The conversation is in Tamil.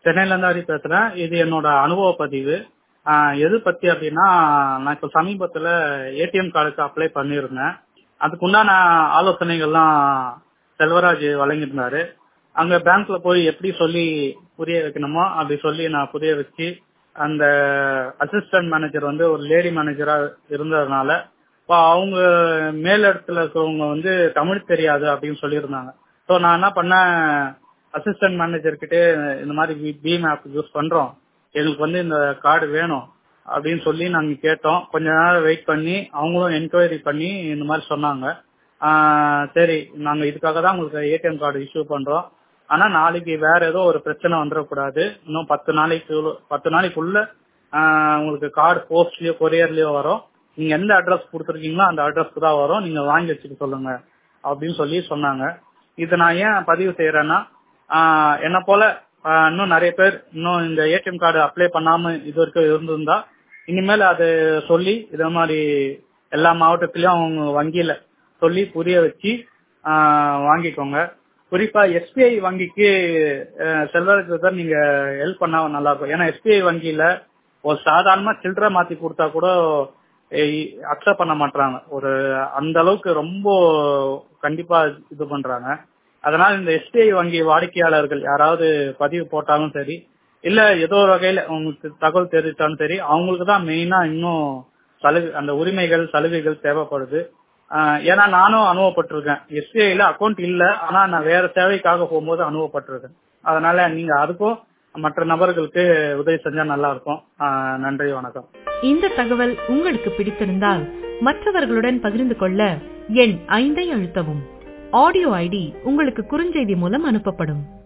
சென்னையில இருந்து ஹரி பேசுறேன். இது என்னோட அனுபவ பதிவு. எது பத்தி அப்படின்னா, நான் இப்ப சமீபத்துல ஏடிஎம் கார்டுக்கு அப்ளை பண்ணியிருந்தேன். அதுக்குண்டான ஆலோசனைகள்லாம் செல்வராஜ் வழங்கியிருந்தாரு. அங்க பேங்க்ல போய் எப்படி சொல்லி புரிய வைக்கணுமோ அப்படி சொல்லி நான் புரிய வச்சு, அந்த அசிஸ்டன்ட் மேனேஜர் வந்து ஒரு லேடி மேனேஜரா இருந்ததுனால அவங்க மேலிடத்துல இருக்கிறவங்க தமிழ் தெரியாது அப்படின்னு சொல்லியிருந்தாங்க. ஸோ நான் என்ன பண்ணேன், அசிஸ்டன்ட் மேனேஜர் கிட்டே இந்த மாதிரி பீம் ஆப் யூஸ் பண்றோம், எங்களுக்கு இந்த கார்டு வேணும் அப்படின்னு சொல்லி நாங்க கேட்டோம். கொஞ்ச நேரம் வெயிட் பண்ணி அவங்களும் என்கொயரி பண்ணி இந்த மாதிரி சொன்னாங்க. சரி, நாங்க இதுக்காக தான் உங்களுக்கு ஏடிஎம் கார்டு இஷ்யூ பண்றோம், ஆனா நாளைக்கு வேற ஏதோ ஒரு பிரச்சனை வந்துடக்கூடாது, இன்னும் 10 நாளைக்குள்ள உங்களுக்கு கார்டு போஸ்ட்லயோ கொரியர்லயோ வரும், நீங்க எந்த அட்ரஸ் கொடுத்துருக்கீங்களோ அந்த அட்ரஸ்க்கு தான் வரும், நீங்க வாங்கி வச்சுக்க சொல்லுங்க அப்படின்னு சொல்லி சொன்னாங்க. இதை நான் ஏன் பதிவு செய்யறேன்னா, என்ன போல இன்னும் நிறைய பேர் இன்னும் இந்த ஏடிஎம் கார்டு அப்ளை பண்ணாம இது வரைக்கும் இருந்திருந்தா இனிமேல் அது சொல்லி இத மாதிரி எல்லா மாவட்டத்திலயும் அவங்க வங்கியில சொல்லி புரிய வச்சு வாங்கிக்கோங்க. குறிப்பா எஸ்பிஐ வங்கிக்கு செல்வராஜ் நீங்க ஹெல்ப் பண்ணா நல்லா இருக்கும். ஏன்னா எஸ்பிஐ வங்கியில ஒரு சாதாரணமா சில்லறை மாத்தி கொடுத்தா கூட அக்செப்ட் பண்ண மாட்டாங்க. ஒரு அந்த அளவுக்கு ரொம்ப கண்டிப்பா இது பண்றாங்க. அதனால இந்த எஸ்பிஐ வங்கி வாடிக்கையாளர்கள் யாராவது பதிவு போட்டாலும் சரி, இல்ல ஏதோ ஒரு வகையில உங்களுக்கு தகவல் தெரிவித்தாலும் சரி, அவங்களுக்கு தான் மெயினா இன்னும் அந்த உரிமைகள் சலுகைகள் தேவைப்படுது. ஏன்னா நானும் அனுபவப்பட்டிருக்கேன். எஸ்பிஐல அக்கௌண்ட் இல்ல, ஆனா நான் வேற சேவைக்காக போகும்போது அனுபவப்பட்டிருக்கேன். அதனால நீங்க அதுக்கும் மற்ற நபர்களுக்கு உதவி செஞ்சா நல்லா இருக்கும். நன்றி, வணக்கம். இந்த தகவல் உங்களுக்கு பிடித்திருந்தால் மற்றவர்களுடன் பகிர்ந்து கொள்ள எண் 5 அழுத்தவும். ஆடியோ ஐடி உங்களுக்கு குறுஞ்செய்தி மூலம் அனுப்பப்படும்.